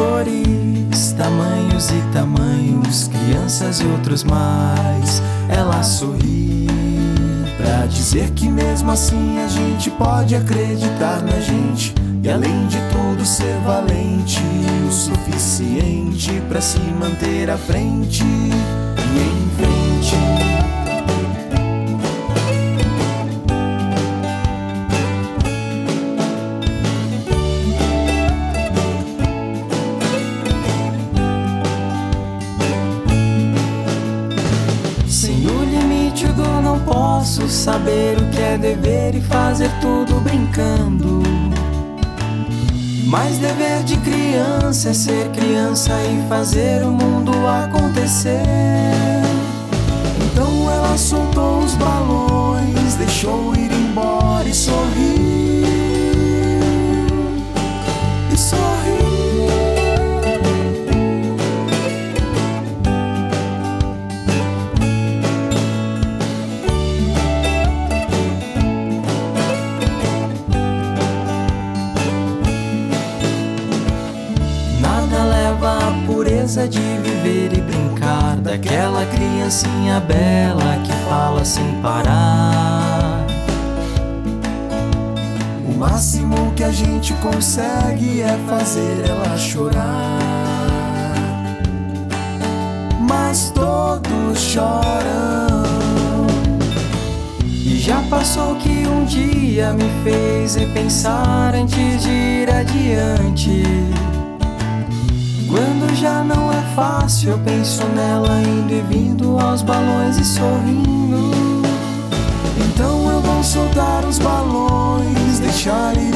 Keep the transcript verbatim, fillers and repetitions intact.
cores, tamanhos e tamanhos, crianças e outros mais. Ela sorri pra dizer que mesmo assim a gente pode acreditar na gente e além de tudo ser valente o suficiente pra se manter à frente e em frente. Não posso saber o que é dever e fazer tudo brincando. Mas dever de criança é ser criança e fazer o mundo acontecer. Então ela soltou os balões, deixou ir embora e sorriu. E sorriu. A pureza de viver e brincar daquela criancinha bela que fala sem parar. O máximo que a gente consegue é fazer ela chorar, mas todos choram. E já passou que um dia me fez repensar antes de ir adiante. Quando já não é fácil, eu penso nela indo e vindo aos balões e sorrindo. Então eu vou soltar os balões, deixar ir